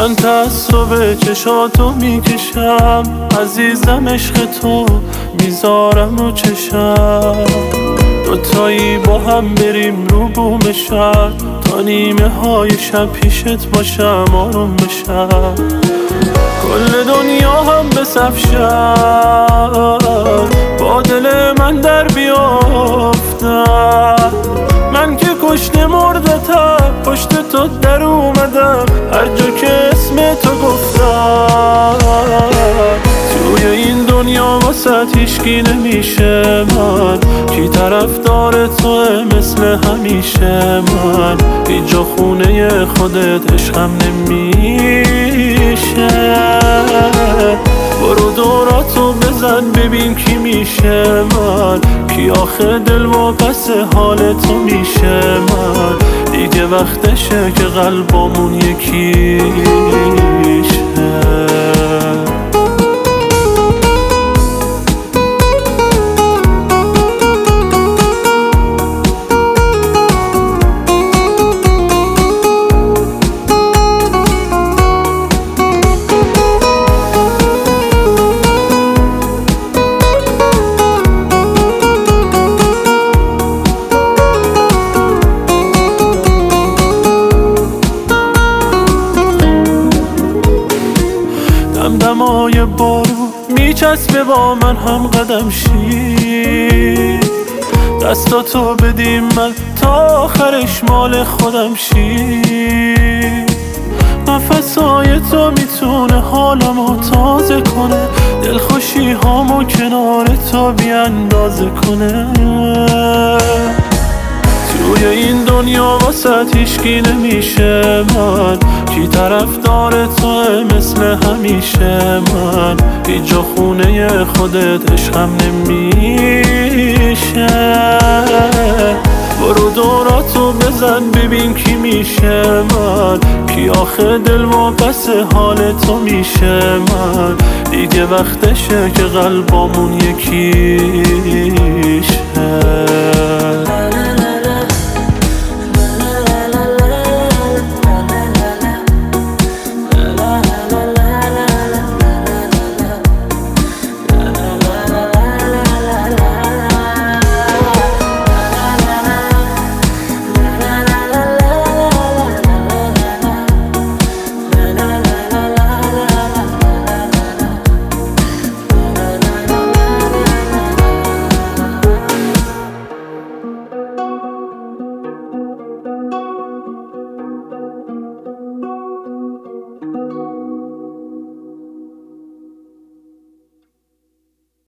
من تعصب چشاتو میکشم، عزیزم عشق تو میذارم رو چشم. دوتایی با هم بریم رو بوم شهر، تا نیمه های شب پیشت باشم آروم بشم. کل دنیا هم به صف شد، با دل من در بیافتم. من که کشته مردتم، پشت تو در اومدم، هر جا که اسم تو گفتم. توی این دنیا واسه هیچکی نمیشه من، کی طرفدار توه مثل همیشه من. اینجا خونه خودت عشقم نمیشه. برو دوراتو بزن ببین کی میشه من، کی آخه دل واپس حال تو میشه من. دیگه وقتشه که قلبامون یکیشه. دمای بارو میچسبه با من هم قدم شی، دستاتو بدیم من تا آخرش مال خودم شی. نفسای تو میتونه حالمو تازه کنه، دلخوشی هامو کنار تو بیاندازه کنه. توی این دنیا واسه هیچکی نمیشه من، کی طرفدار توه مثل همیشه من. اینجا خونه خودت عشقم نمیشه. برو دوراتو بزن ببین کی میشه من، کی آخه دل واپس حال تو میشه من. دیگه وقتشه که قلبامون یکیشه.